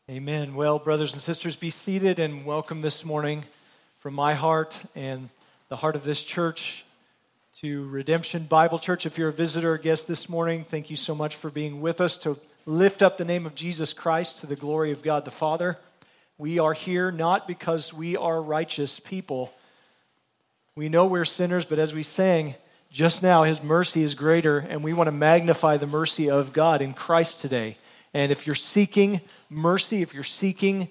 Amen. Well, brothers and sisters, be seated and welcome this morning from my heart and the heart of this church to Redemption Bible Church. If you're a visitor or guest this morning, thank you so much for being with us to lift up the name of Jesus Christ to the glory of God the Father. We are here not because we are righteous people. We know we're sinners, but as we sang just now, His mercy is greater, and we want to magnify the mercy of God in Christ today. And if you're seeking mercy, if you're seeking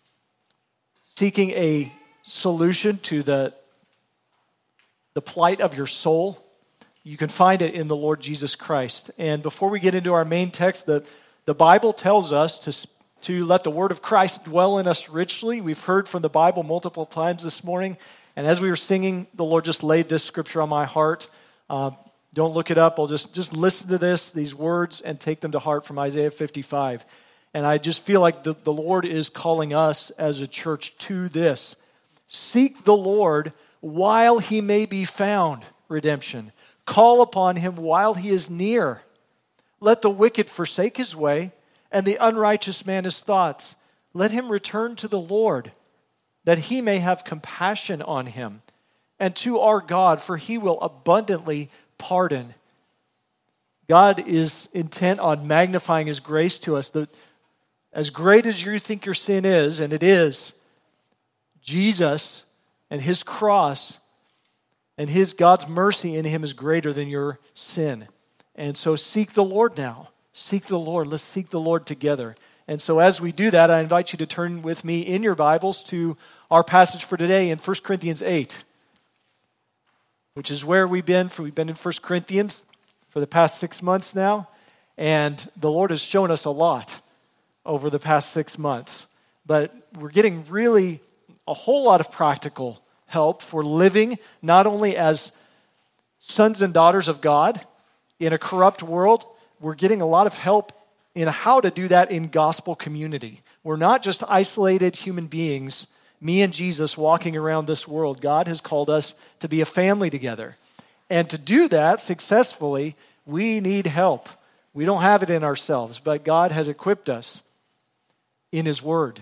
a solution to the plight of your soul, you can find it in the Lord Jesus Christ. And before we get into our main text, the Bible tells us to let the word of Christ dwell in us richly. We've heard from the Bible multiple times this morning. And as we were singing, the Lord just laid this scripture on my heart. Don't look it up. I'll just listen to these words, and take them to heart from Isaiah 55. And I just feel like the Lord is calling us as a church to this. Seek the Lord while He may be found, redemption. Call upon Him while He is near. Let the wicked forsake his way, and the unrighteous man his thoughts. Let him return to the Lord, that He may have compassion on him, and to our God, for He will abundantly pardon. God is intent on magnifying His grace to us. As great as you think your sin is, and it is, Jesus and His cross and God's mercy in Him is greater than your sin. And so seek the Lord now. Seek the Lord. Let's seek the Lord together. And so as we do that, I invite you to turn with me in your Bibles to our passage for today in 1 Corinthians 8. Which is where we've been. We've been in 1 Corinthians for the past 6 months now. And the Lord has shown us a lot over the past 6 months. But we're getting really a whole lot of practical help for living not only as sons and daughters of God in a corrupt world, we're getting a lot of help in how to do that in gospel community. We're not just isolated human beings, me and Jesus walking around this world. God has called us to be a family together. And to do that successfully, we need help. We don't have it in ourselves, but God has equipped us in His Word.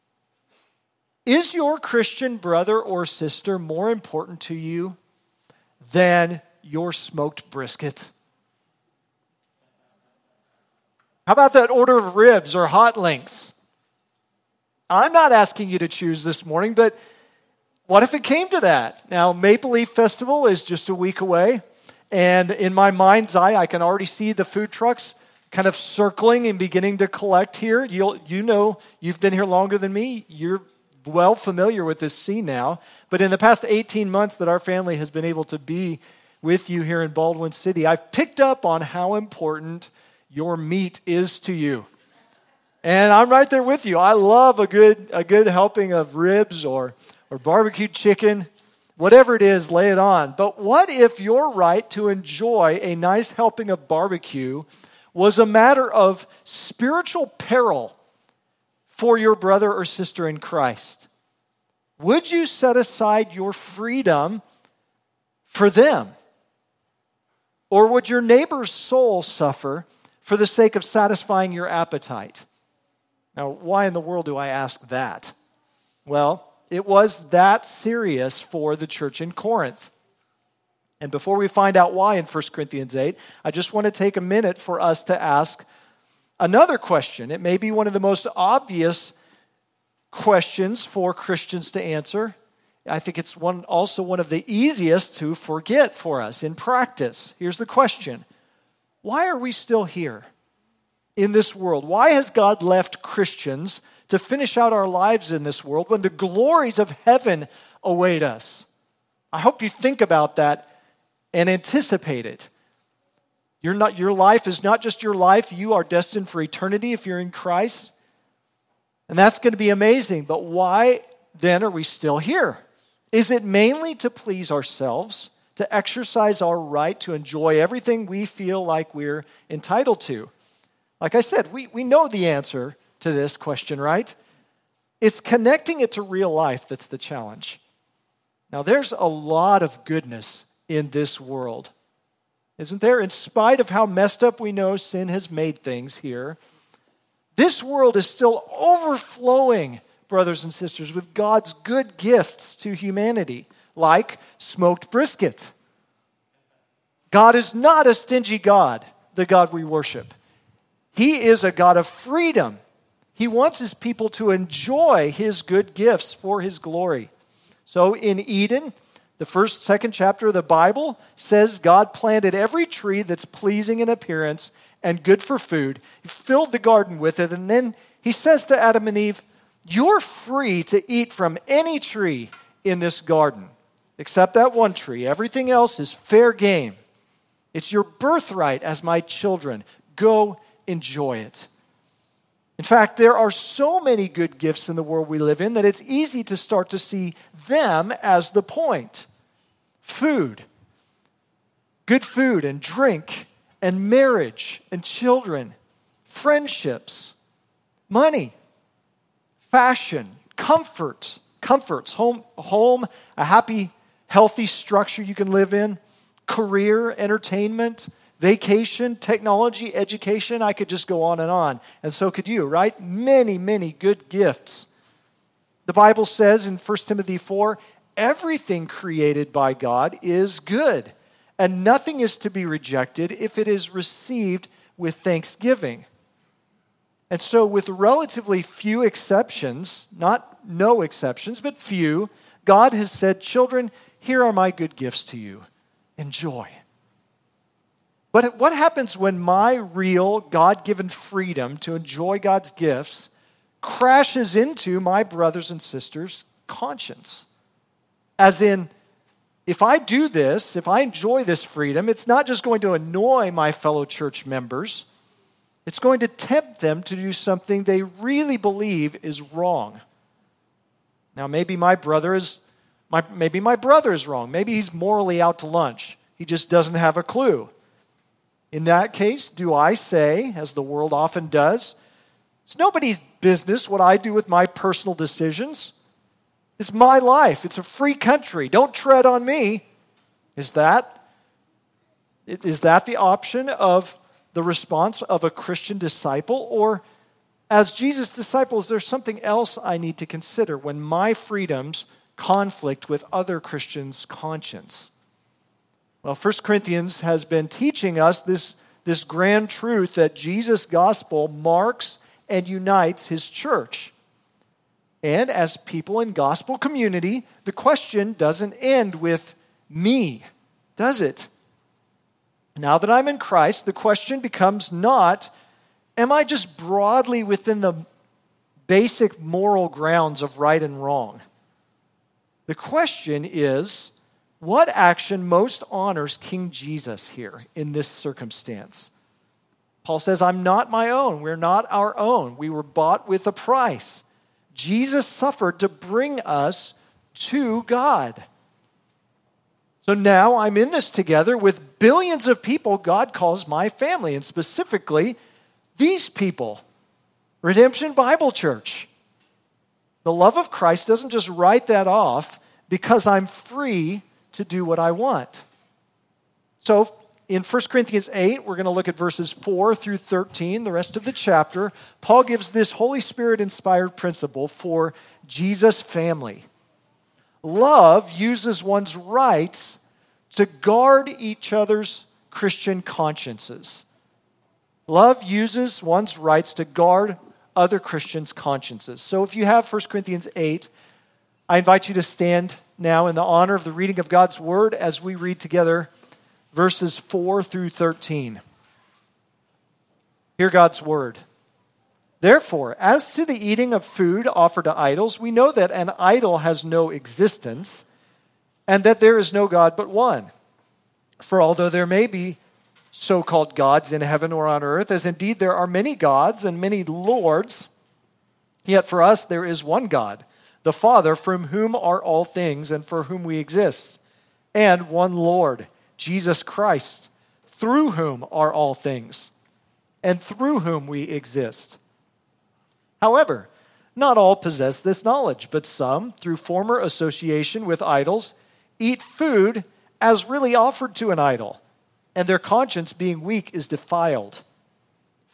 Is your Christian brother or sister more important to you than your smoked brisket? How about that order of ribs or hot links? I'm not asking you to choose this morning, but what if it came to that? Now, Maple Leaf Festival is just a week away, and in my mind's eye, I can already see the food trucks kind of circling and beginning to collect here. You know, you've been here longer than me. You're well familiar with this scene now. But in the past 18 months that our family has been able to be with you here in Baldwin City, I've picked up on how important your meat is to you. And I'm right there with you. I love a good helping of ribs or barbecued chicken. Whatever it is, lay it on. But what if your right to enjoy a nice helping of barbecue was a matter of spiritual peril for your brother or sister in Christ? Would you set aside your freedom for them? Or would your neighbor's soul suffer for the sake of satisfying your appetite? Now, why in the world do I ask that? Well, it was that serious for the church in Corinth. And before we find out why in 1 Corinthians 8, I just want to take a minute for us to ask another question. It may be one of the most obvious questions for Christians to answer. I think it's also one of the easiest to forget for us in practice. Here's the question. Why are we still here in this world? Why has God left Christians to finish out our lives in this world when the glories of heaven await us? I hope you think about that and anticipate it. Your life is not just your life. You are destined for eternity if you're in Christ. And that's going to be amazing. But why then are we still here? Is it mainly to please ourselves, to exercise our right to enjoy everything we feel like we're entitled to? Like I said, we know the answer to this question, right? It's connecting it to real life that's the challenge. Now, there's a lot of goodness in this world, isn't there? In spite of how messed up we know sin has made things here, This world is still overflowing, brothers and sisters, with God's good gifts to humanity, like smoked brisket. God is not a stingy God, the God we worship. He is a God of freedom. He wants his people to enjoy his good gifts for his glory. So in Eden, the second chapter of the Bible says God planted every tree that's pleasing in appearance and good for food. He filled the garden with it, and then he says to Adam and Eve, you're free to eat from any tree in this garden, except that one tree. Everything else is fair game. It's your birthright as my children. Go enjoy it. In fact, there are so many good gifts in the world we live in that it's easy to start to see them as the point. Food, good food and drink and marriage and children, friendships, money, fashion, comforts, home, a happy, healthy structure you can live in, career, entertainment, vacation, technology, education. I could just go on, and so could you, right? Many, many good gifts. The Bible says in 1 Timothy 4, everything created by God is good, and nothing is to be rejected if it is received with thanksgiving. And so with relatively few exceptions, not no exceptions, but few, God has said, children, here are my good gifts to you. Enjoy. But what happens when my real God-given freedom to enjoy God's gifts crashes into my brothers and sisters' conscience? As in, if I do this, if I enjoy this freedom, it's not just going to annoy my fellow church members. It's going to tempt them to do something they really believe is wrong. Now, maybe my brother is wrong. Maybe he's morally out to lunch. He just doesn't have a clue. In that case, do I say, as the world often does, it's nobody's business what I do with my personal decisions. It's my life. It's a free country. Don't tread on me. Is that the option of the response of a Christian disciple? Or as Jesus' disciples, there's something else I need to consider when my freedoms conflict with other Christians' conscience? Well, 1 Corinthians has been teaching us this grand truth that Jesus' gospel marks and unites his church. And as people in gospel community, the question doesn't end with me, does it? Now that I'm in Christ, the question becomes not, am I just broadly within the basic moral grounds of right and wrong? The question is, what action most honors King Jesus here in this circumstance? Paul says, I'm not my own. We're not our own. We were bought with a price. Jesus suffered to bring us to God. So now I'm in this together with billions of people God calls my family, and specifically these people, Redemption Bible Church. The love of Christ doesn't just write that off because I'm free to do what I want. So in 1 Corinthians 8, we're going to look at verses 4 through 13, the rest of the chapter. Paul gives this Holy Spirit-inspired principle for Jesus' family. Love uses one's rights to guard each other's Christian consciences. Love uses one's rights to guard other Christians' consciences. So if you have 1 Corinthians 8, I invite you to stand now in the honor of the reading of God's Word as we read together verses 4 through 13. Hear God's Word. Therefore, as to the eating of food offered to idols, we know that an idol has no existence, and that there is no God but one. For although there may be so-called gods in heaven or on earth, as indeed there are many gods and many lords, yet for us there is one God, the Father, from whom are all things and for whom we exist, and one Lord, Jesus Christ, through whom are all things, and through whom we exist. However, not all possess this knowledge, but some, through former association with idols, eat food as really offered to an idol, and their conscience, being weak, is defiled.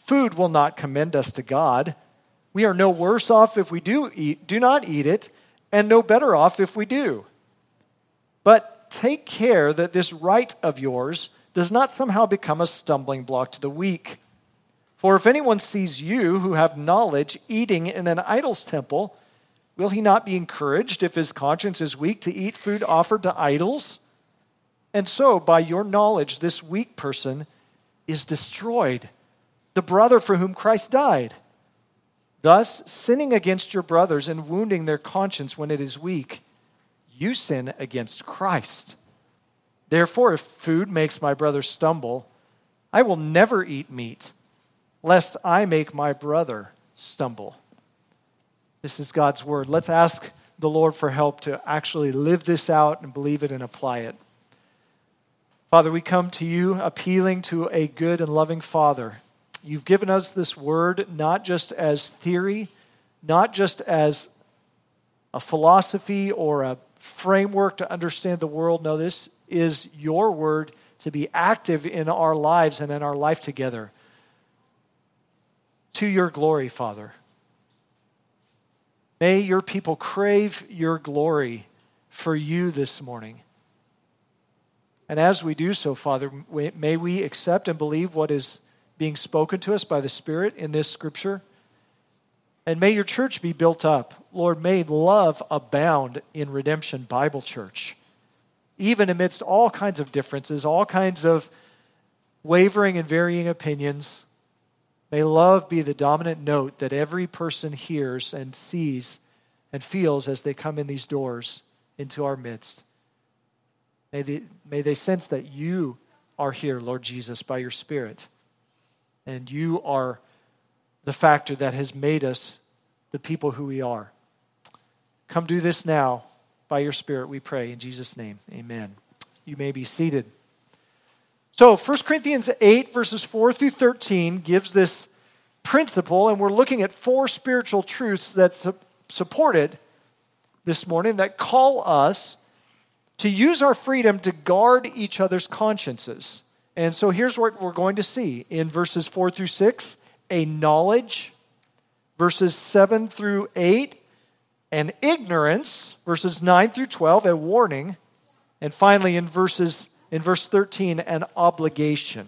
Food will not commend us to God. We are no worse off if we do not eat it, and no better off if we do. But take care that this right of yours does not somehow become a stumbling block to the weak. For if anyone sees you who have knowledge eating in an idol's temple, will he not be encouraged if his conscience is weak to eat food offered to idols? And so, by your knowledge, this weak person is destroyed, the brother for whom Christ died. Thus, sinning against your brothers and wounding their conscience when it is weak, you sin against Christ. Therefore, if food makes my brother stumble, I will never eat meat, lest I make my brother stumble. This is God's word. Let's ask the Lord for help to actually live this out and believe it and apply it. Father, we come to you appealing to a good and loving Father. You've given us this word not just as theory, not just as a philosophy or a framework to understand the world. No, this is your word to be active in our lives and in our life together. To your glory, Father. May your people crave your glory for you this morning. And as we do so, Father, may we accept and believe what is being spoken to us by the Spirit in this scripture. And may your church be built up. Lord, may love abound in Redemption Bible Church. Even amidst all kinds of differences, all kinds of wavering and varying opinions, may love be the dominant note that every person hears and sees and feels as they come in these doors into our midst. May they sense that you are here, Lord Jesus, by your Spirit. And you are the factor that has made us the people who we are. Come do this now by your Spirit, we pray. In Jesus' name, amen. You may be seated. So 1 Corinthians 8, verses 4 through 13 gives this principle, and we're looking at 4 spiritual truths that support it this morning that call us to use our freedom to guard each other's consciences. And so here's what we're going to see in verses 4 through 6, a knowledge, verses 7 through 8, an ignorance, verses 9 through 12, a warning, and finally in verse 13, an obligation.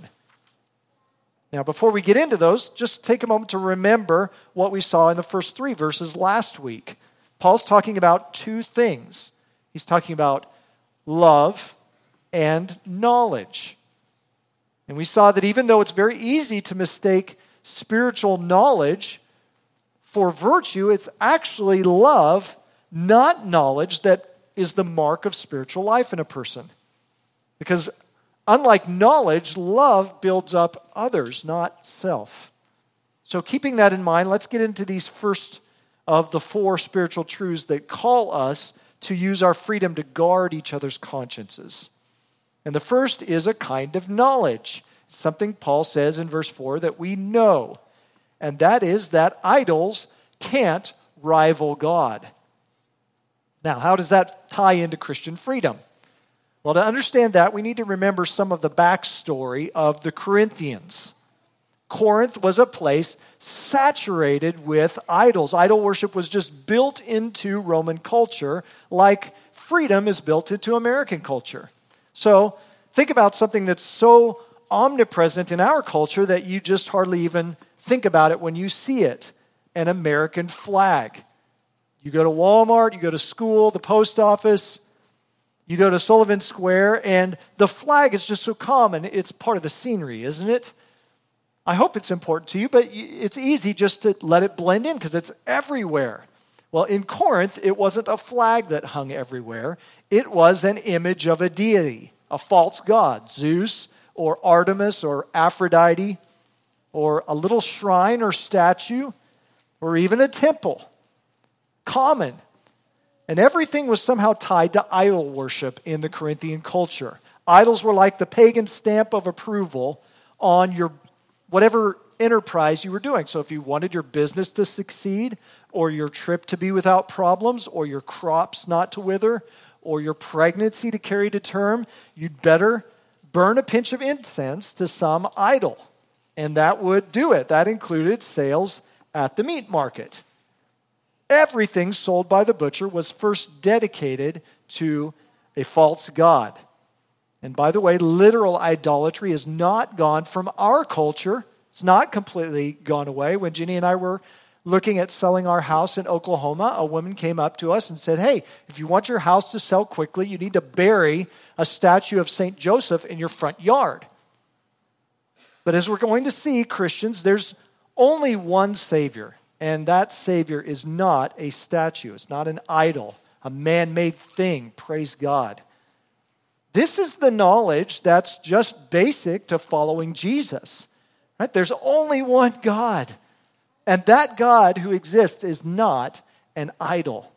Now, before we get into those, just take a moment to remember what we saw in the first 3 verses last week. Paul's talking about 2 things. He's talking about love and knowledge. And we saw that even though it's very easy to mistake spiritual knowledge for virtue, it's actually love, not knowledge, that is the mark of spiritual life in a person. Because unlike knowledge, love builds up others, not self. So keeping that in mind, let's get into these first of the 4 spiritual truths that call us to use our freedom to guard each other's consciences. And the first is a kind of knowledge. It's something Paul says in verse 4 that we know. And that is that idols can't rival God. Now, how does that tie into Christian freedom? Well, to understand that, we need to remember some of the backstory of the Corinthians. Corinth was a place saturated with idols. Idol worship was just built into Roman culture like freedom is built into American culture. So think about something that's so omnipresent in our culture that you just hardly even think about it when you see it, an American flag. You go to Walmart, you go to school, the post office, you go to Sullivan Square, and the flag is just so common. It's part of the scenery, isn't it? I hope it's important to you, but it's easy just to let it blend in because it's everywhere. Well, in Corinth, it wasn't a flag that hung everywhere. It was an image of a deity, a false god, Zeus or Artemis or Aphrodite, or a little shrine or statue, or even a temple. Common. And everything was somehow tied to idol worship in the Corinthian culture. Idols were like the pagan stamp of approval on your whatever enterprise you were doing. So if you wanted your business to succeed, or your trip to be without problems, or your crops not to wither, or your pregnancy to carry to term, you'd better burn a pinch of incense to some idol. And that would do it. That included sales at the meat market. Everything sold by the butcher was first dedicated to a false god. And by the way, literal idolatry is not gone from our culture. It's not completely gone away. When Ginny and I were looking at selling our house in Oklahoma, a woman came up to us and said, hey, if you want your house to sell quickly, you need to bury a statue of St. Joseph in your front yard. But as we're going to see, Christians, there's only one Savior, and that Savior is not a statue. It's not an idol, a man-made thing, praise God. This is the knowledge that's just basic to following Jesus. Right? There's only one God. And that God who exists is not an idol.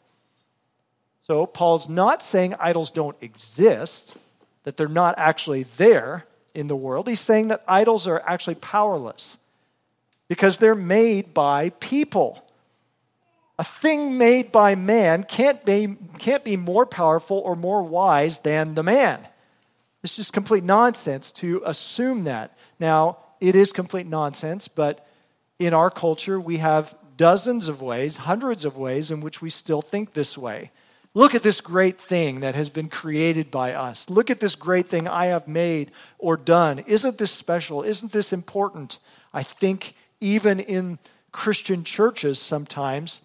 So Paul's not saying idols don't exist, that they're not actually there in the world. He's saying that idols are actually powerless because they're made by people. A thing made by man can't be more powerful or more wise than the man. It's just complete nonsense to assume that. Now, it is complete nonsense, but in our culture, we have dozens of ways, hundreds of ways in which we still think this way. Look at this great thing that has been created by us. Look at this great thing I have made or done. Isn't this special? Isn't this important? I think even in Christian churches sometimes,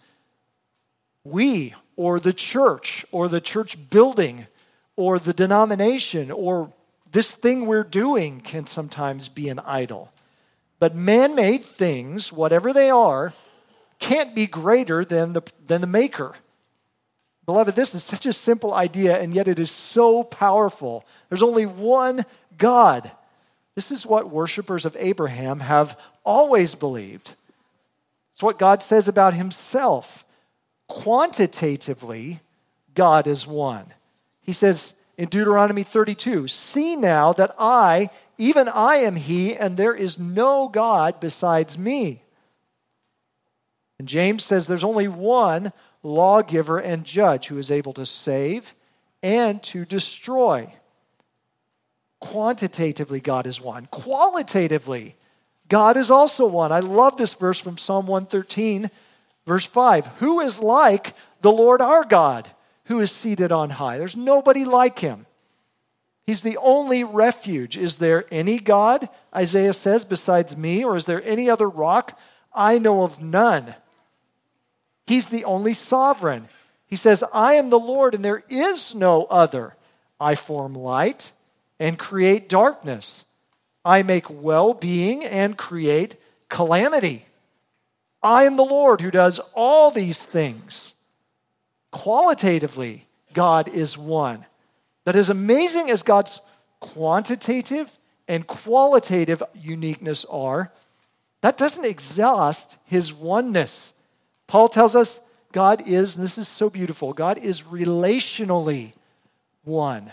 we or the church building or the denomination or this thing we're doing can sometimes be an idol. But man-made things, whatever they are, can't be greater than the maker. Beloved, this is such a simple idea, and yet it is so powerful. There's only one God. This is what worshipers of Abraham have always believed. It's what God says about himself. Quantitatively, God is one. He says in Deuteronomy 32, see now that even I am he, and there is no God besides me. And James says there's only one lawgiver and judge who is able to save and to destroy. Quantitatively, God is one. Qualitatively, God is also one. I love this verse from Psalm 113, verse 5. Who is like the Lord our God, who is seated on high? There's nobody like him. He's the only refuge. Is there any God, Isaiah says, besides me? Or is there any other rock? I know of none. He's the only sovereign. He says, I am the Lord and there is no other. I form light and create darkness. I make well-being and create calamity. I am the Lord who does all these things. Qualitatively, God is one. That as amazing as God's quantitative and qualitative uniqueness are, that doesn't exhaust his oneness. Paul tells us God is, and this is so beautiful, God is relationally one.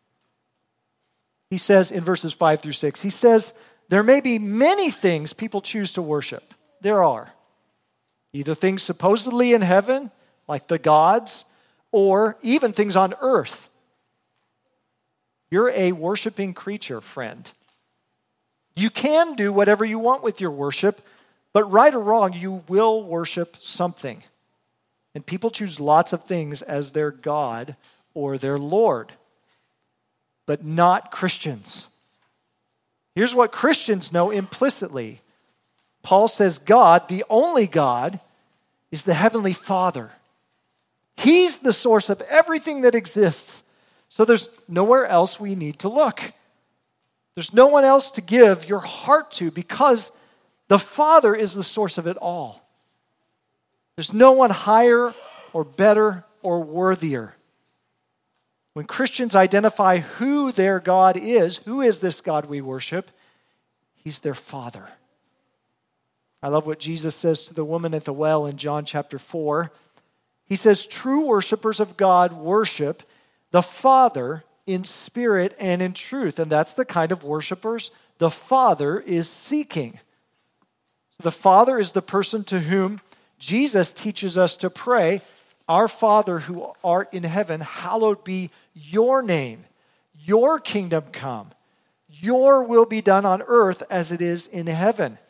He says in verses 5 through 6, he says, there may be many things people choose to worship. There are. Either things supposedly in heaven, like the gods, or even things on earth. You're a worshiping creature, friend. You can do whatever you want with your worship, but right or wrong, you will worship something. And people choose lots of things as their God or their Lord, but not Christians. Here's what Christians know implicitly. Paul says God, the only God, is the Heavenly Father. He's the source of everything that exists. So there's nowhere else we need to look. There's no one else to give your heart to because the Father is the source of it all. There's no one higher or better or worthier. When Christians identify who their God is, who is this God we worship, he's their Father. I love what Jesus says to the woman at the well in John chapter 4. He says, true worshipers of God worship the Father in spirit and in truth. And that's the kind of worshipers the Father is seeking. So the Father is the person to whom Jesus teaches us to pray, our Father who art in heaven, hallowed be your name. Your kingdom come. Your will be done on earth as it is in heaven.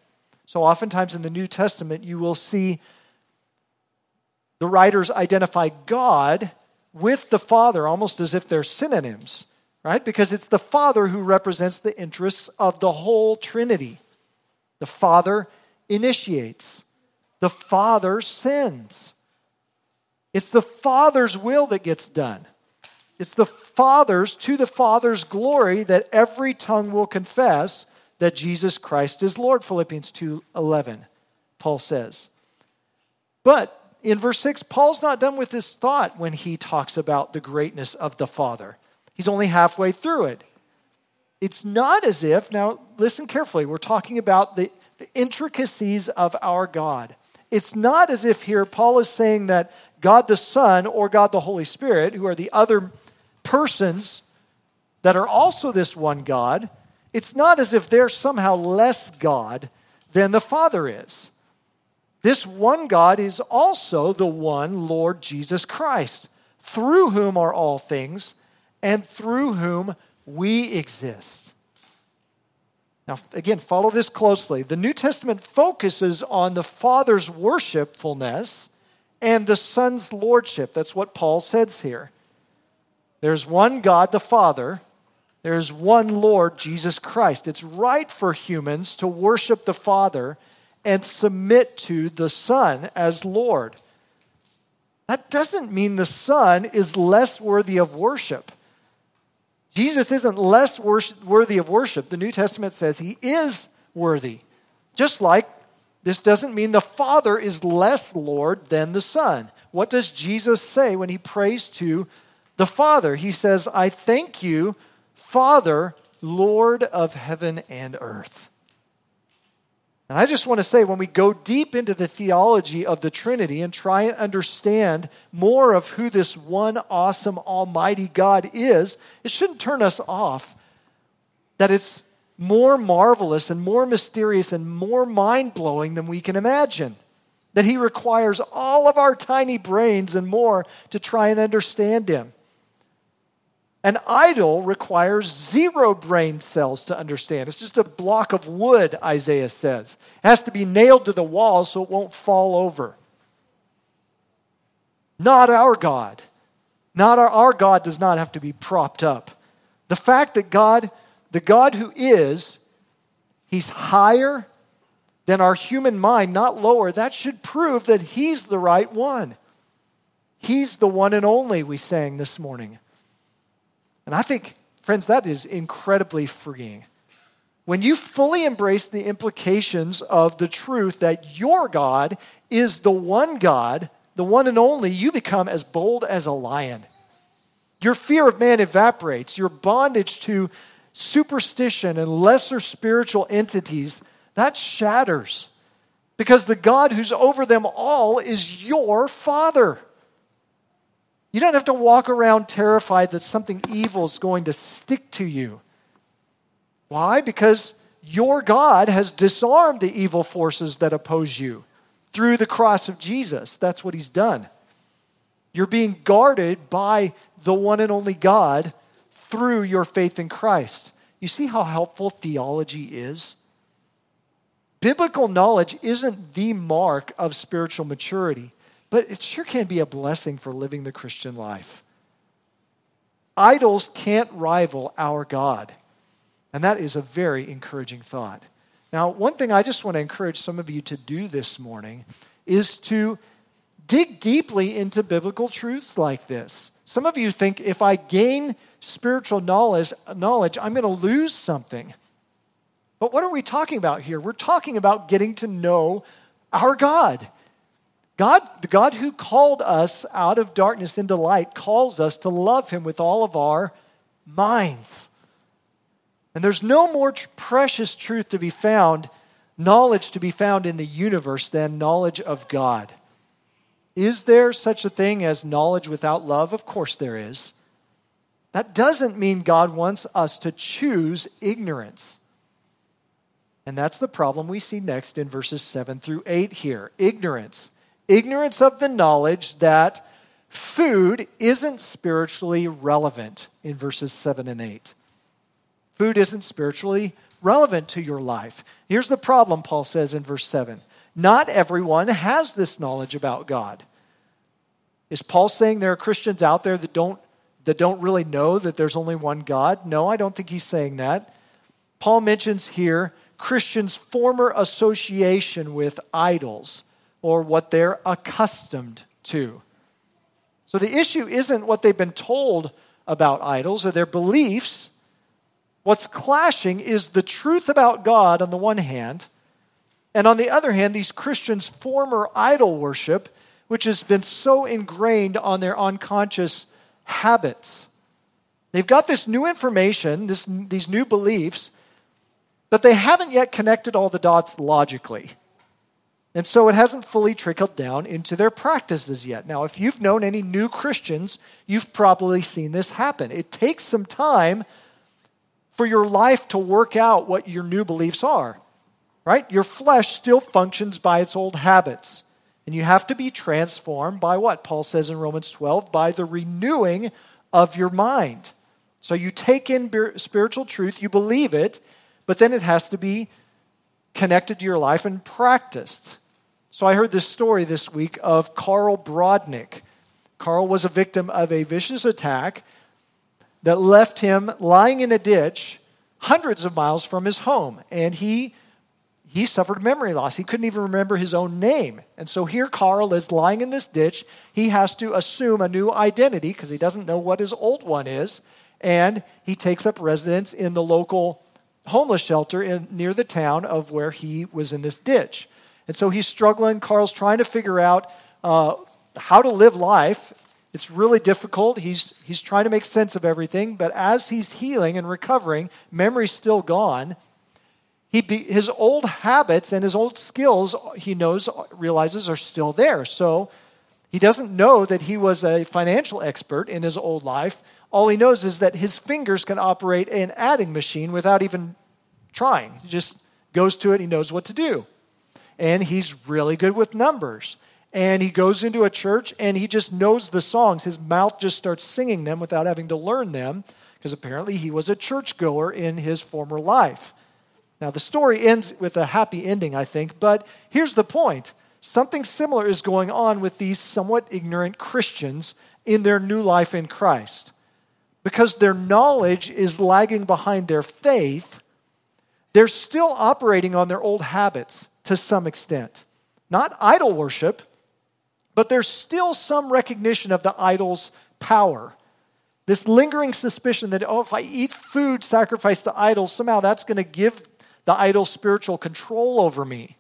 So oftentimes in the New Testament, you will see the writers identify God with the Father, almost as if they're synonyms, right? Because it's the Father who represents the interests of the whole Trinity. The Father initiates. The Father sends. It's the Father's will that gets done. It's to the Father's glory that every tongue will confess that Jesus Christ is Lord, Philippians 2:11, Paul says. But in verse 6, Paul's not done with this thought when he talks about the greatness of the Father. He's only halfway through it. It's not as if, now listen carefully, we're talking about the intricacies of our God. It's not as if here Paul is saying that God the Son or God the Holy Spirit, who are the other persons that are also this one God, it's not as if they're somehow less God than the Father is. This one God is also the one Lord Jesus Christ, through whom are all things, and through whom we exist. Now, again, follow this closely. The New Testament focuses on the Father's worshipfulness and the Son's lordship. That's what Paul says here. There's one God, the Father. There's one Lord, Jesus Christ. It's right for humans to worship the Father and submit to the Son as Lord. That doesn't mean the Son is less worthy of worship. Jesus isn't less worthy of worship. The New Testament says he is worthy. Just like this doesn't mean the Father is less Lord than the Son. What does Jesus say when he prays to the Father? He says, I thank you, Father, Lord of heaven and earth. And I just want to say, when we go deep into the theology of the Trinity and try and understand more of who this one awesome almighty God is, it shouldn't turn us off that it's more marvelous and more mysterious and more mind-blowing than we can imagine. That he requires all of our tiny brains and more to try and understand him. An idol requires 0 brain cells to understand. It's just a block of wood, Isaiah says. It has to be nailed to the wall so it won't fall over. Not our God. Our God does not have to be propped up. The fact that God, the God who is, he's higher than our human mind, not lower, that should prove that he's the right one. He's the one and only, we sang this morning. And I think, friends, that is incredibly freeing. When you fully embrace the implications of the truth that your God is the one God, the one and only, you become as bold as a lion. Your fear of man evaporates. Your bondage to superstition and lesser spiritual entities, that shatters. Because the God who's over them all is your Father. You don't have to walk around terrified that something evil is going to stick to you. Why? Because your God has disarmed the evil forces that oppose you through the cross of Jesus. That's what he's done. You're being guarded by the one and only God through your faith in Christ. You see how helpful theology is? Biblical knowledge isn't the mark of spiritual maturity, but it sure can be a blessing for living the Christian life. Idols can't rival our God. And that is a very encouraging thought. Now, one thing I just want to encourage some of you to do this morning is to dig deeply into biblical truths like this. Some of you think if I gain spiritual knowledge, I'm going to lose something. But what are we talking about here? We're talking about getting to know our God. The God who called us out of darkness into light calls us to love him with all of our minds. And there's no more precious truth to be found, knowledge to be found in the universe than knowledge of God. Is there such a thing as knowledge without love? Of course there is. That doesn't mean God wants us to choose ignorance. And that's the problem we see next in verses 7 through 8 here. Ignorance. Ignorance of the knowledge that food isn't spiritually relevant in verses 7 and 8. Food isn't spiritually relevant to your life. Here's the problem, Paul says in verse 7. Not everyone has this knowledge about God. Is Paul saying there are Christians out there that don't really know that there's only one God? No, I don't think he's saying that. Paul mentions here Christians' former association with idols, or what they're accustomed to. So the issue isn't what they've been told about idols or their beliefs. What's clashing is the truth about God on the one hand, and on the other hand, these Christians' former idol worship, which has been so ingrained on their unconscious habits. They've got this new information, these new beliefs, but they haven't yet connected all the dots logically. And so it hasn't fully trickled down into their practices yet. Now, if you've known any new Christians, you've probably seen this happen. It takes some time for your life to work out what your new beliefs are, right? Your flesh still functions by its old habits. And you have to be transformed by what? Paul says in Romans 12, by the renewing of your mind. So you take in spiritual truth, you believe it, but then it has to be connected to your life and practiced. So I heard this story this week of Carl Brodnick. Carl was a victim of a vicious attack that left him lying in a ditch hundreds of miles from his home. And he suffered memory loss. He couldn't even remember his own name. And so here Carl is lying in this ditch. He has to assume a new identity because he doesn't know what his old one is. And he takes up residence in the local homeless shelter near the town of where he was in this ditch. And so he's struggling. Carl's trying to figure out how to live life. It's really difficult. He's trying to make sense of everything. But as he's healing and recovering, memory's still gone. His old habits and his old skills, he realizes are still there. So he doesn't know that he was a financial expert in his old life. All he knows is that his fingers can operate an adding machine without even trying. He just goes to it. He knows what to do. And he's really good with numbers. And he goes into a church and he just knows the songs. His mouth just starts singing them without having to learn them because apparently he was a churchgoer in his former life. Now, the story ends with a happy ending, I think, but here's the point. Something similar is going on with these somewhat ignorant Christians in their new life in Christ. Because their knowledge is lagging behind their faith, they're still operating on their old habits to some extent. Not idol worship, but there's still some recognition of the idol's power. This lingering suspicion that, if I eat food sacrificed to idols, somehow that's going to give the idol spiritual control over me.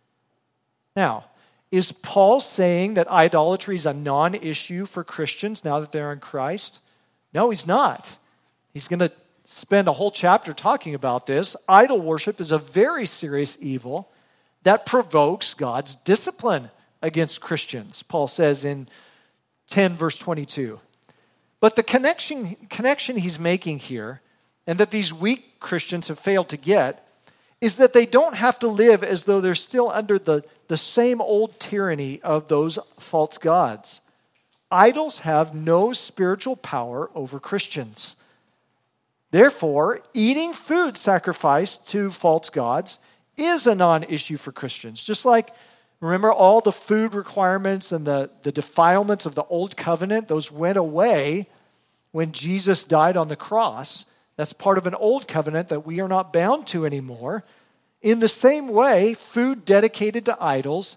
Now, is Paul saying that idolatry is a non-issue for Christians now that they're in Christ? No, he's not. He's going to spend a whole chapter talking about this. Idol worship is a very serious evil that provokes God's discipline against Christians, Paul says in 10 verse 22. But the connection he's making here, and that these weak Christians have failed to get, is that they don't have to live as though they're still under the same old tyranny of those false gods. Idols have no spiritual power over Christians. Therefore, eating food sacrificed to false gods is a non-issue for Christians. Just like, remember, all the food requirements and the defilements of the old covenant, those went away when Jesus died on the cross. That's part of an old covenant that we are not bound to anymore. In the same way, food dedicated to idols,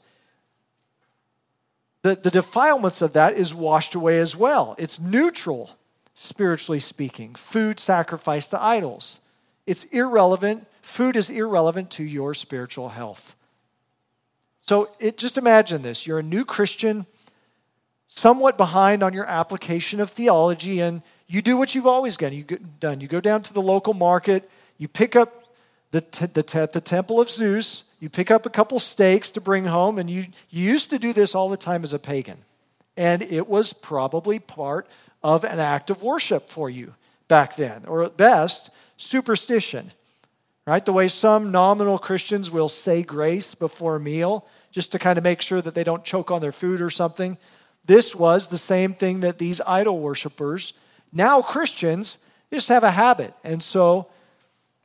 the defilements of that is washed away as well. It's neutral, spiritually speaking. Food sacrificed to idols. It's irrelevant. Food is irrelevant to your spiritual health. So just imagine this. You're a new Christian, somewhat behind on your application of theology, and you do what you've always done. You go down to the local market, you pick up the temple of Zeus, you pick up a couple steaks to bring home, and you used to do this all the time as a pagan. And it was probably part of an act of worship for you back then, or at best, superstition. Right? The way some nominal Christians will say grace before a meal, just to kind of make sure that they don't choke on their food or something. This was the same thing that these idol worshipers, now Christians, just have a habit. And so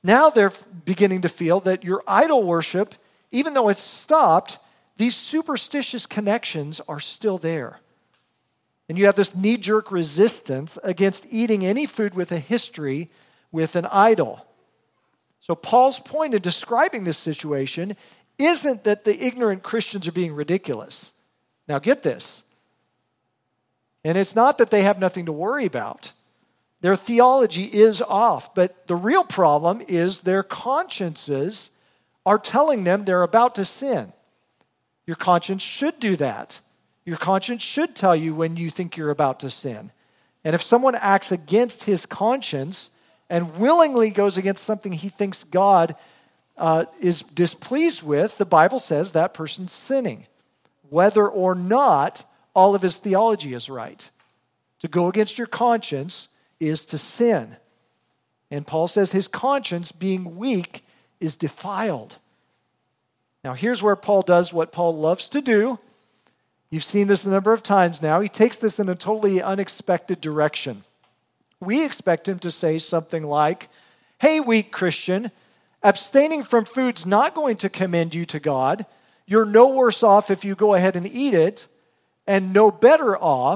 Now they're beginning to feel that your idol worship, even though it's stopped, these superstitious connections are still there. And you have this knee-jerk resistance against eating any food with a history with an idol. So Paul's point in describing this situation isn't that the ignorant Christians are being ridiculous. Now get this. And it's not that they have nothing to worry about. Their theology is off, but the real problem is their consciences are telling them they're about to sin. Your conscience should do that. Your conscience should tell you when you think you're about to sin. And if someone acts against his conscience and willingly goes against something he thinks God is displeased with, the Bible says that person's sinning, whether or not all of his theology is right. To go against your conscience is to sin. And Paul says his conscience, being weak, is defiled. Now here's where Paul does what Paul loves to do. You've seen this a number of times now. He takes this in a totally unexpected direction. We expect him to say something like, hey, weak Christian, abstaining from food's not going to commend you to God. You're no worse off if you go ahead and eat it, and no better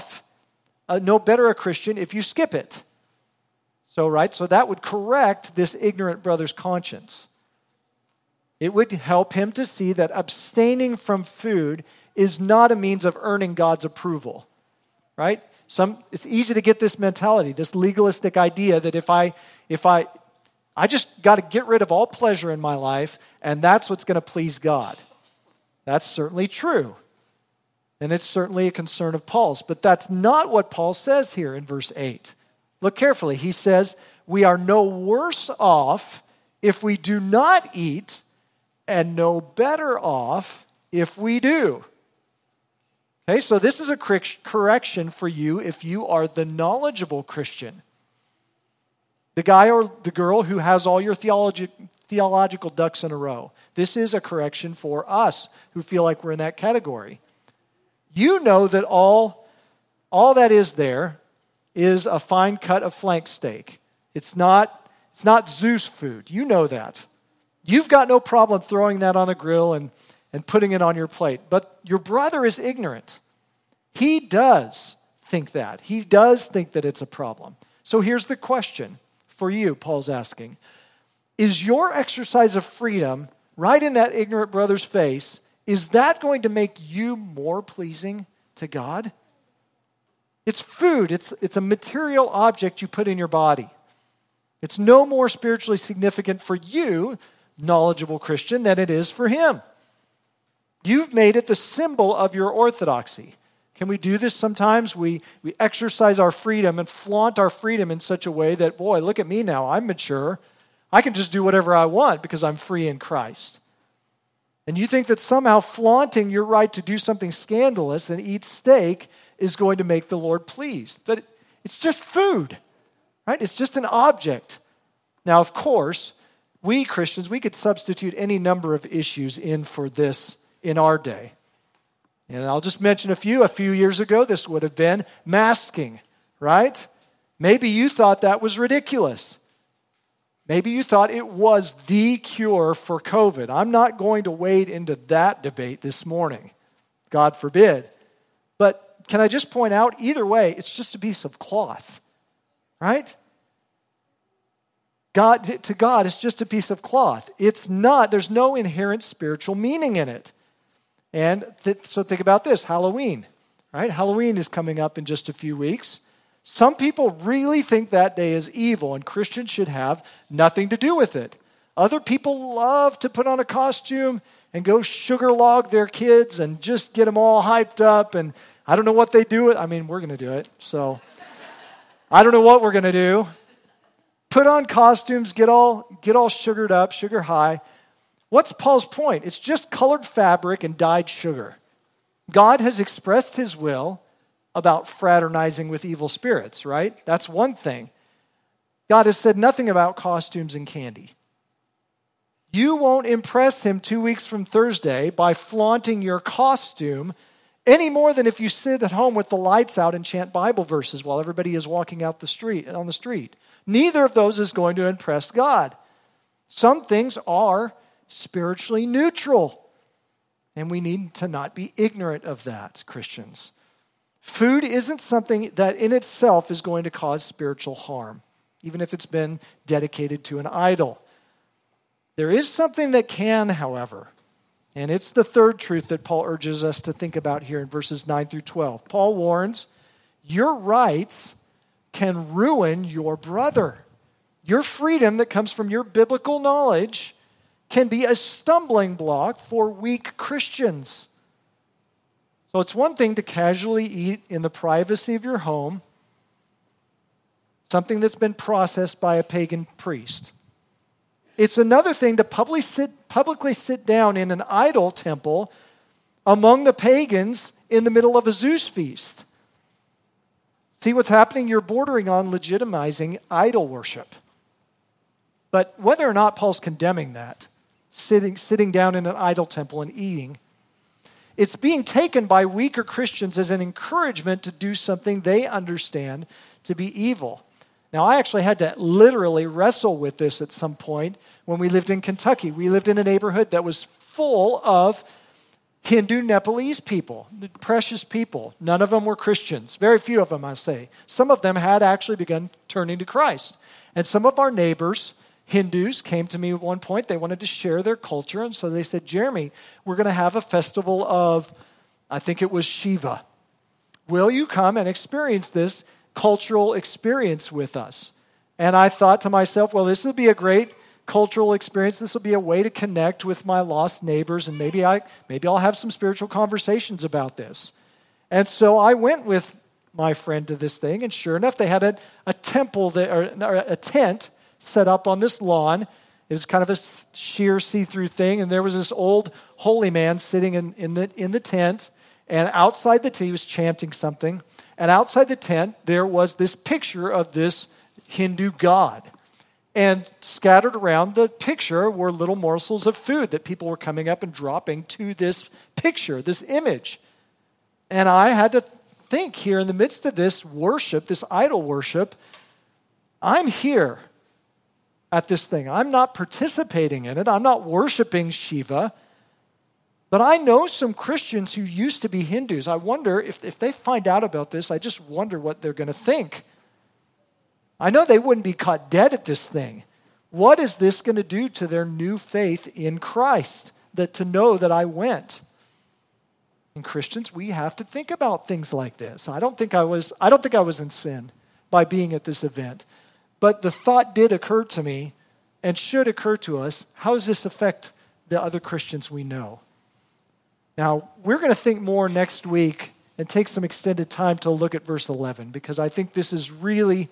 a Christian if you skip it. So that would correct this ignorant brother's conscience. It would help him to see that abstaining from food is not a means of earning God's approval, right? It's easy to get this mentality, this legalistic idea that if I just got to get rid of all pleasure in my life, and that's what's going to please God. That's certainly true. And it's certainly a concern of Paul's. But that's not what Paul says here in verse 8. Look carefully. He says, we are no worse off if we do not eat, and no better off if we do. Okay, so this is a correction for you if you are the knowledgeable Christian. The guy or the girl who has all your theological ducks in a row. This is a correction for us who feel like we're in that category. You know that all that is there is a fine cut of flank steak. It's not Zeus food. You know that. You've got no problem throwing that on a grill and putting it on your plate. But your brother is ignorant. He does think that. He does think that it's a problem. So here's the question for you, Paul's asking. Is your exercise of freedom right in that ignorant brother's face, is that going to make you more pleasing to God? It's food. It's a material object you put in your body. It's no more spiritually significant for you, knowledgeable Christian, than it is for him. You've made it the symbol of your orthodoxy. Can we do this sometimes? We exercise our freedom and flaunt our freedom in such a way that, boy, look at me now. I'm mature. I can just do whatever I want because I'm free in Christ. And you think that somehow flaunting your right to do something scandalous and eat steak is going to make the Lord pleased. But it's just food, right? It's just an object. Now, of course, we Christians, we could substitute any number of issues in for this in our day. And I'll just mention a few. A few years ago, this would have been masking, right? Maybe you thought that was ridiculous. Maybe you thought it was the cure for COVID. I'm not going to wade into that debate this morning. God forbid. But can I just point out, either way, it's just a piece of cloth, right? To God, it's just a piece of cloth. It's not, there's no inherent spiritual meaning in it. And so think about this, Halloween, right? Halloween is coming up in just a few weeks. Some people really think that day is evil and Christians should have nothing to do with it. Other people love to put on a costume and go sugar log their kids and just get them all hyped up. And I don't know what they do. I mean, we're going to do it. So I don't know what we're going to do. Put on costumes, get all sugared up, sugar high. What's Paul's point? It's just colored fabric and dyed sugar. God has expressed his will about fraternizing with evil spirits, right? That's one thing. God has said nothing about costumes and candy. You won't impress him 2 weeks from Thursday by flaunting your costume any more than if you sit at home with the lights out and chant Bible verses while everybody is walking out on the street. Neither of those is going to impress God. Some things are spiritually neutral, and we need to not be ignorant of that, Christians. Food isn't something that in itself is going to cause spiritual harm, even if it's been dedicated to an idol. There is something that can, however, and it's the third truth that Paul urges us to think about here in verses 9 through 12. Paul warns, your rights can ruin your brother. Your freedom that comes from your biblical knowledge can be a stumbling block for weak Christians. So it's one thing to casually eat in the privacy of your home, something that's been processed by a pagan priest. It's another thing to publicly sit down in an idol temple among the pagans in the middle of a Zeus feast. See what's happening? You're bordering on legitimizing idol worship. But whether or not Paul's condemning that, sitting down in an idol temple and eating, it's being taken by weaker Christians as an encouragement to do something they understand to be evil. Now, I actually had to literally wrestle with this at some point when we lived in Kentucky. We lived in a neighborhood that was full of Hindu Nepalese people, precious people. None of them were Christians. Very few of them, I say. Some of them had actually begun turning to Christ. And some of our neighbors, Hindus, came to me at one point. They wanted to share their culture. And so they said, Jeremy, we're going to have a festival of, I think it was Shiva. Will you come and experience this cultural experience with us? And I thought to myself, well, this will be a great cultural experience. This will be a way to connect with my lost neighbors, and maybe I'll have some spiritual conversations about this. And so I went with my friend to this thing, and sure enough, they had a temple or a tent set up on this lawn. It was kind of a sheer see-through thing, and there was this old holy man sitting in the tent, and outside the tent, he was chanting something. And outside the tent, there was this picture of this Hindu god. And scattered around the picture were little morsels of food that people were coming up and dropping to this picture, this image. And I had to think here in the midst of this worship, this idol worship, I'm here at this thing. I'm not participating in it. I'm not worshiping Shiva. But I know some Christians who used to be Hindus. I wonder if they find out about this, I just wonder what they're going to think. I know they wouldn't be caught dead at this thing. What is this going to do to their new faith in Christ? That to know that I went. And Christians, we have to think about things like this. I don't think I was in sin by being at this event. But the thought did occur to me and should occur to us, how does this affect the other Christians we know? Now, we're going to think more next week and take some extended time to look at verse 11, because I think this is really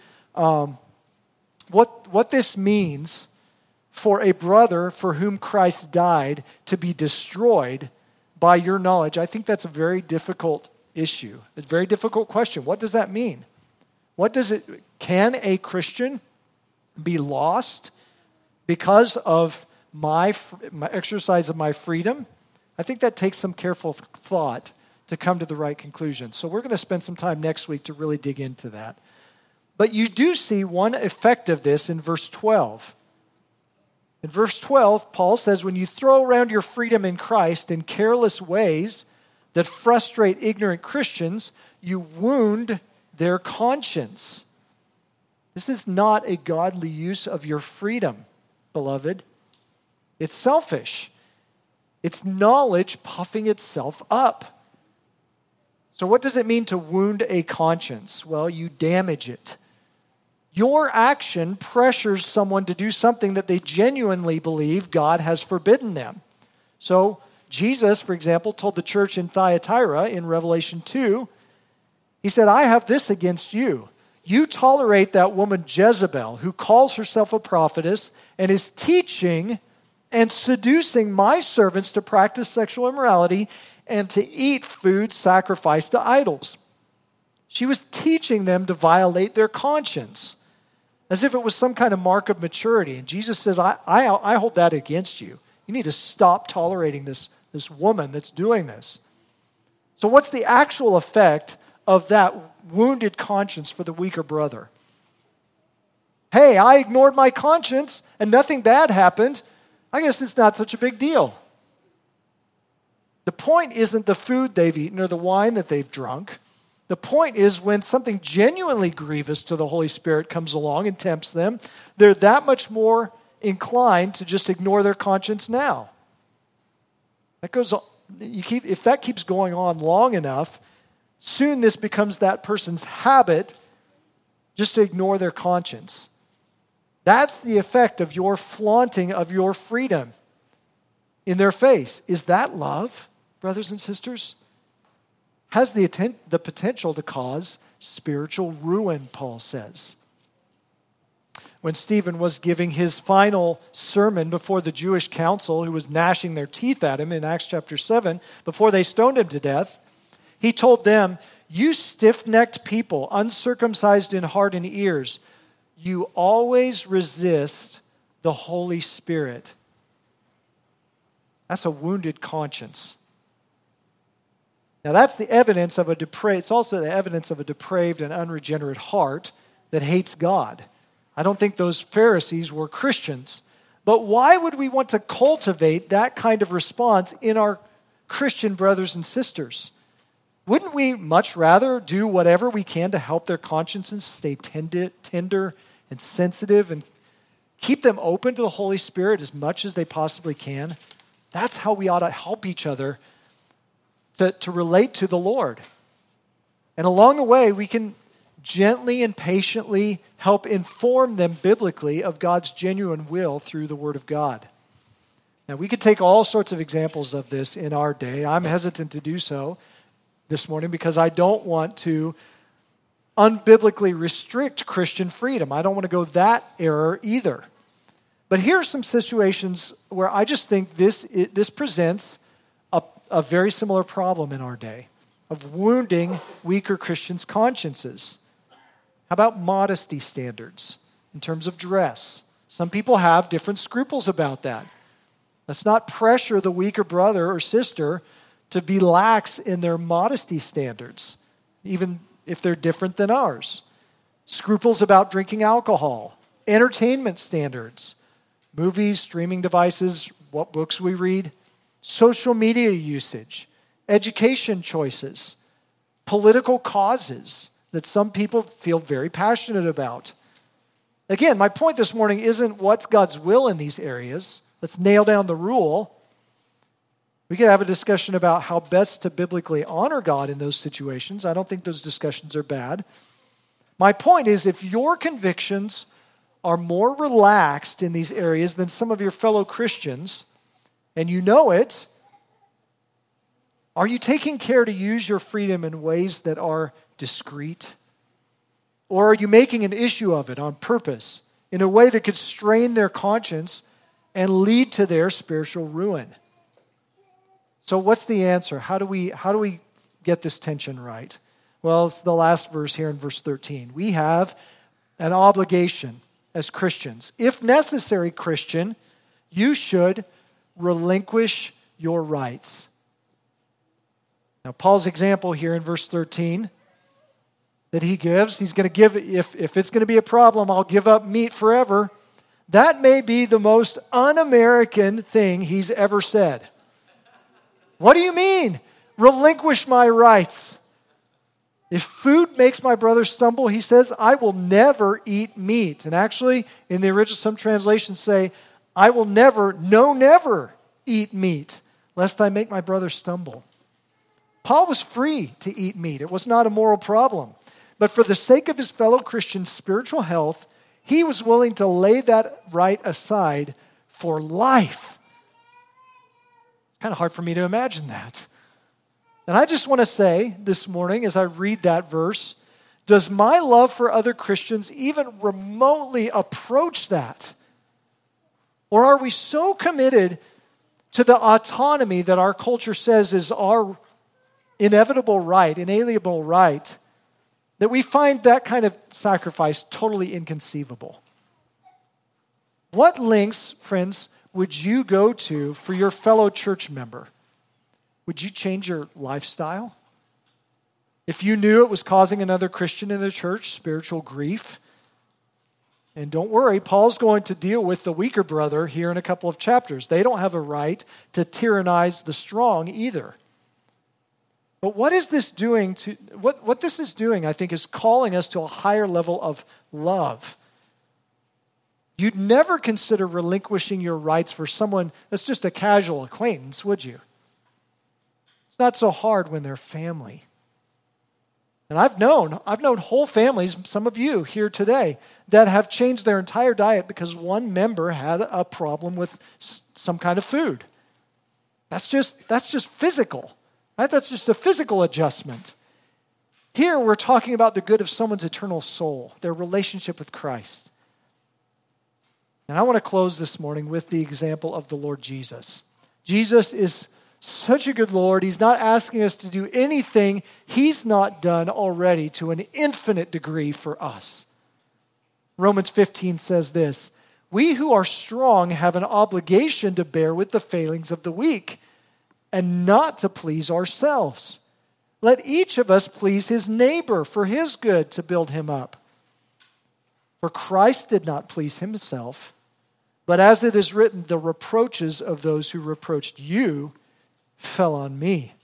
what this means for a brother for whom Christ died to be destroyed by your knowledge. I think that's a very difficult issue, a very difficult question. What does that mean? Can a Christian be lost because of my exercise of my freedom? I think that takes some careful thought to come to the right conclusion. So we're going to spend some time next week to really dig into that. But you do see one effect of this in verse 12. In verse 12, Paul says, when you throw around your freedom in Christ in careless ways that frustrate ignorant Christians, you wound their conscience. This is not a godly use of your freedom, beloved. It's selfish. It's knowledge puffing itself up. So what does it mean to wound a conscience? Well, you damage it. Your action pressures someone to do something that they genuinely believe God has forbidden them. So Jesus, for example, told the church in Thyatira in Revelation 2, he said, I have this against you. You tolerate that woman Jezebel, who calls herself a prophetess and is teaching and seducing my servants to practice sexual immorality and to eat food sacrificed to idols. She was teaching them to violate their conscience, as if it was some kind of mark of maturity. And Jesus says, I hold that against you. You need to stop tolerating this woman that's doing this. So what's the actual effect of that wounded conscience for the weaker brother? Hey, I ignored my conscience, and nothing bad happened, I guess it's not such a big deal. The point isn't the food they've eaten or the wine that they've drunk. The point is when something genuinely grievous to the Holy Spirit comes along and tempts them, they're that much more inclined to just ignore their conscience now. If that keeps going on long enough, soon this becomes that person's habit just to ignore their conscience. That's the effect of your flaunting of your freedom in their face. Is that love, brothers and sisters? Has the potential to cause spiritual ruin, Paul says. When Stephen was giving his final sermon before the Jewish council, who was gnashing their teeth at him in Acts chapter 7, before they stoned him to death, he told them, "You stiff-necked people, uncircumcised in heart and ears, you always resist the Holy Spirit." That's a wounded conscience. Now that's the evidence of it's also the evidence of a depraved and unregenerate heart that hates God. I don't think those Pharisees were Christians. But why would we want to cultivate that kind of response in our Christian brothers and sisters? Wouldn't we much rather do whatever we can to help their consciences stay tender and sensitive and keep them open to the Holy Spirit as much as they possibly can? That's how we ought to help each other to relate to the Lord. And along the way, we can gently and patiently help inform them biblically of God's genuine will through the Word of God. Now, we could take all sorts of examples of this in our day. I'm hesitant to do so this morning because I don't want to unbiblically restrict Christian freedom. I don't want to go that error either. But here are some situations where I just think this presents a very similar problem in our day of wounding weaker Christians' consciences. How about modesty standards in terms of dress? Some people have different scruples about that. Let's not pressure the weaker brother or sister to be lax in their modesty standards, even if they're different than ours. Scruples about drinking alcohol, entertainment standards, movies, streaming devices, what books we read, social media usage, education choices, political causes that some people feel very passionate about. Again, my point this morning isn't what's God's will in these areas. Let's nail down the rule. We could have a discussion about how best to biblically honor God in those situations. I don't think those discussions are bad. My point is, if your convictions are more relaxed in these areas than some of your fellow Christians, and you know it, are you taking care to use your freedom in ways that are discreet? Or are you making an issue of it on purpose in a way that could strain their conscience and lead to their spiritual ruin? So what's the answer? How do we get this tension right? Well, it's the last verse here in verse 13. We have an obligation as Christians. If necessary, Christian, you should relinquish your rights. Now, Paul's example here in verse 13 that he gives, he's going to give, if it's going to be a problem, I'll give up meat forever. That may be the most un-American thing he's ever said. What do you mean? Relinquish my rights. If food makes my brother stumble, he says, I will never eat meat. And actually, in the original, some translations say, I will never eat meat, lest I make my brother stumble. Paul was free to eat meat. It was not a moral problem. But for the sake of his fellow Christians' spiritual health, he was willing to lay that right aside for life. It's kind of hard for me to imagine that. And I just want to say this morning as I read that verse, does my love for other Christians even remotely approach that? Or are we so committed to the autonomy that our culture says is our inevitable right, inalienable right, that we find that kind of sacrifice totally inconceivable? What lengths, friends, would you go to for your fellow church member? Would you change your lifestyle? If you knew it was causing another Christian in the church spiritual grief, And don't worry, Paul's going to deal with the weaker brother here in a couple of chapters. They don't have a right to tyrannize the strong either. But what is this doing to what this is doing, I think, is calling us to a higher level of love. You'd never consider relinquishing your rights for someone that's just a casual acquaintance, would you? It's not so hard when they're family. And I've known whole families, some of you here today, that have changed their entire diet because one member had a problem with some kind of food. That's just physical. Right? That's just a physical adjustment. Here we're talking about the good of someone's eternal soul, their relationship with Christ. And I want to close this morning with the example of the Lord Jesus. Jesus is such a good Lord. He's not asking us to do anything He's not done already to an infinite degree for us. Romans 15 says this, "We who are strong have an obligation to bear with the failings of the weak, and not to please ourselves. Let each of us please his neighbor for his good, to build him up. For Christ did not please himself, but as it is written, the reproaches of those who reproached you fell on me."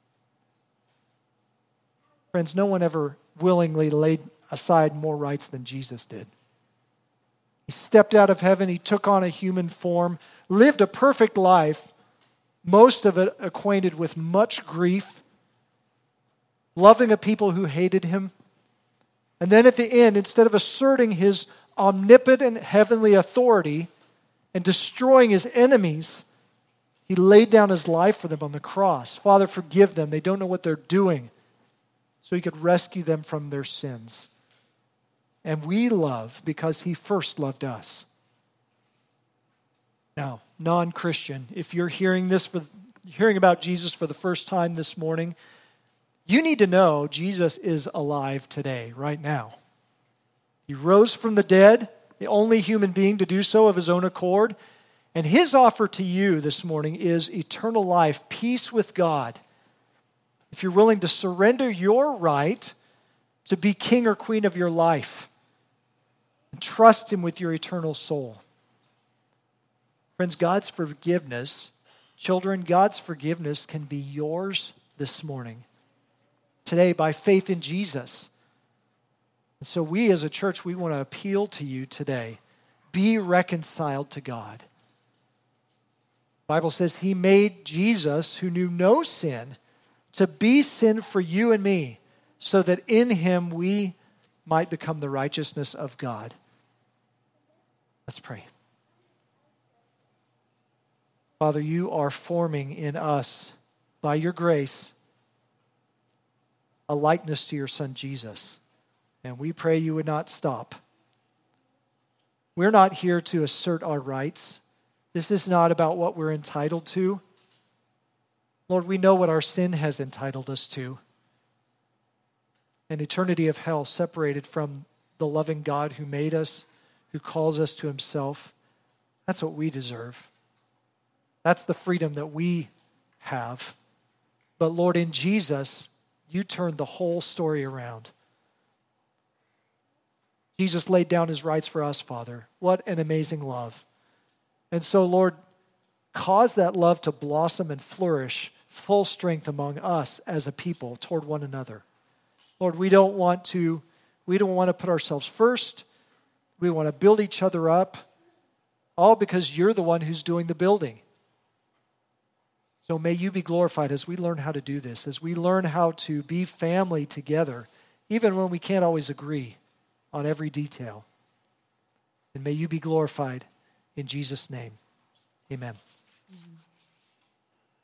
Friends, no one ever willingly laid aside more rights than Jesus did. He stepped out of heaven, He took on a human form, lived a perfect life, most of it acquainted with much grief, loving a people who hated Him. And then at the end, instead of asserting His omnipotent heavenly authority and destroying His enemies, He laid down His life for them on the cross. Father, forgive them. They don't know what they're doing. So He could rescue them from their sins. And we love because He first loved us. Now, non-Christian, if you're hearing about Jesus for the first time this morning, you need to know Jesus is alive today, right now. He rose from the dead, the only human being to do so of His own accord. And His offer to you this morning is eternal life, peace with God. If you're willing to surrender your right to be king or queen of your life and trust Him with your eternal soul. Friends, God's forgiveness, children, God's forgiveness can be yours this morning, today, by faith in Jesus. And so we as a church, we want to appeal to you today. Be reconciled to God. The Bible says He made Jesus, who knew no sin, to be sin for you and me, so that in Him we might become the righteousness of God. Let's pray. Father, You are forming in us, by Your grace, a likeness to Your Son Jesus. And we pray You would not stop. We're not here to assert our rights. This is not about what we're entitled to. Lord, we know what our sin has entitled us to. An eternity of hell separated from the loving God who made us, who calls us to Himself. That's what we deserve. That's the freedom that we have. But Lord, in Jesus, You turned the whole story around. Jesus laid down His rights for us, Father. What an amazing love. And so, Lord, cause that love to blossom and flourish full strength among us as a people toward one another. Lord, we don't want to put ourselves first. We want to build each other up, all because You're the one who's doing the building. So may You be glorified as we learn how to do this, as we learn how to be family together, even when we can't always agree on every detail. And may You be glorified in Jesus' name. Amen.